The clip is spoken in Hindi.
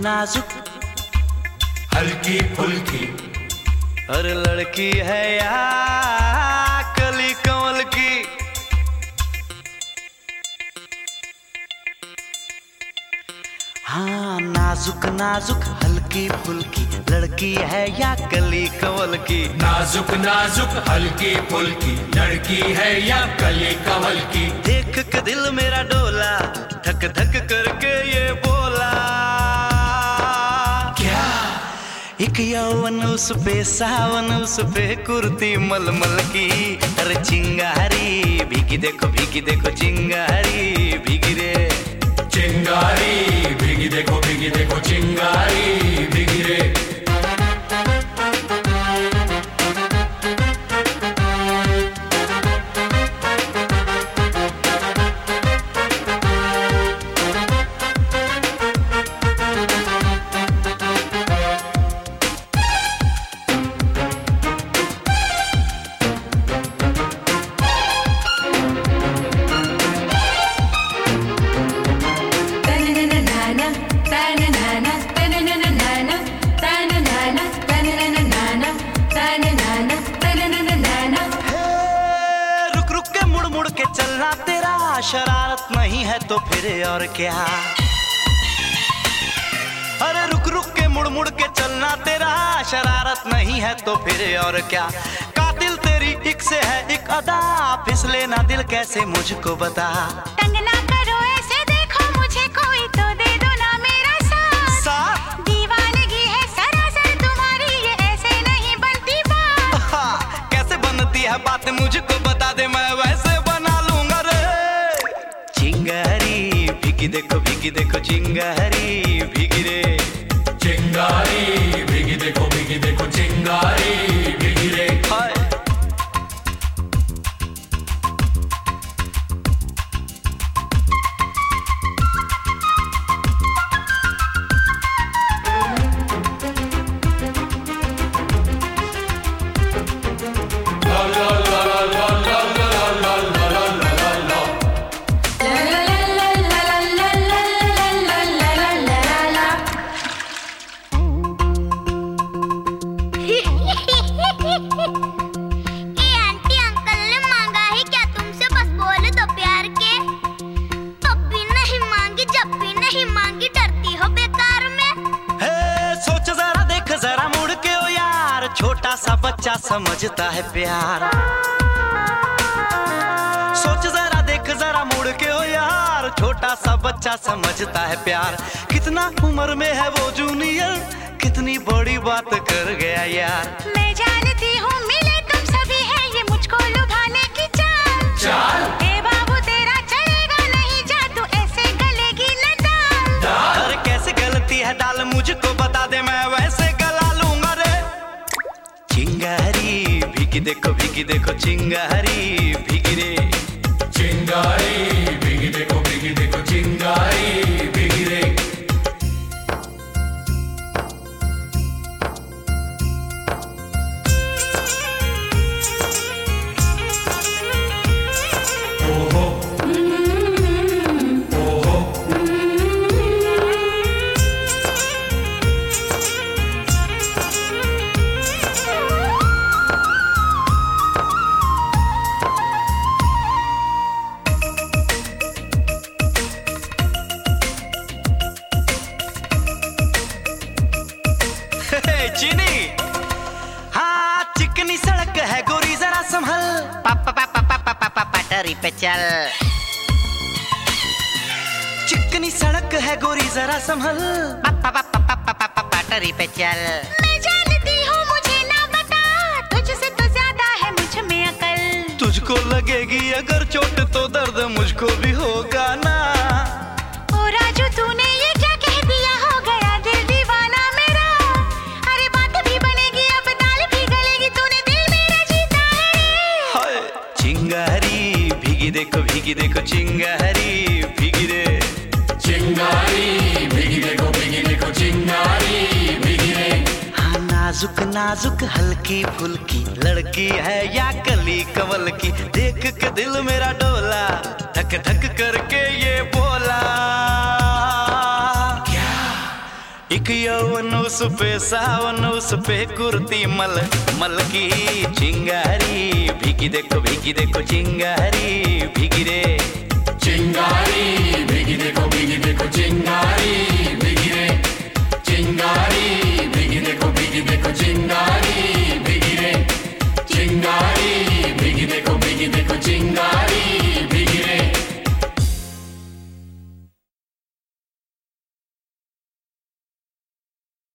नाजुक हल्की फुल्की, अरे लड़की है या कली कमल की। हाँ नाजुक नाजुक हल्की फुल्की लड़की है या कली कमल की। नाजुक नाजुक हल्की फुल्की लड़की है या कली कमल की। देख के दिल मेरा डोला धक धक करके ये बोला, क्या एक यौवन उस पे सावन उस पे कुर्ती मलमल की। अरे चिंगारी भीगी देखो चिंगारी भीगी रे। चिंगारी भीगी देखो चिंगारी भीगी रे। चलना तेरा शरारत नहीं है तो फिर और क्या। अरे रुक रुक के मुड़ मुड़ के चलना तेरा शरारत नहीं है तो फिर और क्या। कातिल तेरी एक से है एक अदा, फिसले ना दिल कैसे मुझको बता। तंग ना करो ऐसे देखो मुझे कोई तो दे दो ना मेरा साथ। दीवानगी है सरासर तुम्हारी ये ऐसे नहीं बनती बात। कैसे बनती है बात मुझको बता दे मैं वैसे भीगी देखो चिंगारी भीगी रे। चिंगारी भीगी देखो चिंगारी भीगी रे। हाय छोटा सा बच्चा समझता है प्यार। सोच जरा देख जरा मुड़ के ओ यार, छोटा सा बच्चा समझता है प्यार। कितना उम्र में है वो जूनियर, कितनी बड़ी बात कर गया यार। मैं जानती हूँ मिले तुम सभी है ये मुझको लुभाने की चाल। ए बाबू तेरा चलेगा नहीं जादू ऐसे गलेगी न दाल। अरे कैसे गलती है दाल मुझको बता दे मैं वैसे गला लूंगा रे। चिंगारी भीगी देखो चिंगारी भीगी रे। चिंगारी भीगी देखो चिंगारी भीगी रे। ओहो ओहो चीनी हाँ चिकनी सड़क है गोरी जरा संभल। पटरी पे चल। चिकनी सड़क है गोरी जरा संभल। पटरी पे चल। मैं जानती हूँ मुझे ना बता, तुझसे तो ज्यादा है मुझ में अकल। तुझको लगेगी अगर चोट तो दर्द मुझको भी होगा ना। ओ राजू तूने ये क्या कह दिया, हो गया दिल दीवाना मेरा। अरे बात भी बनेगी अब दाल भी गलेगी, तूने दिल मेरा जीता है। हाय चिंगारी भीगी देखो चिंगारी भीगी रे। चिंगारी भीगी देखो चिंगारी भीगी रे। हाँ नाजुक नाजुक हल्की फुल्की लड़की है या कली कमल की। देख के दिल मेरा डोला धक धक करके ये बोला, क्या उस पे सावन, उस पे कुर्ती मल मल की चिंगारी। भीगी देखो चिंगारी भीगी रे। चिंगारी भीगी देखो चिंगारी भीगी रे। चिंगारी भीगी देखो चिंगारी भीगी रे। चिंगारी भीगी देखो चिंगारी।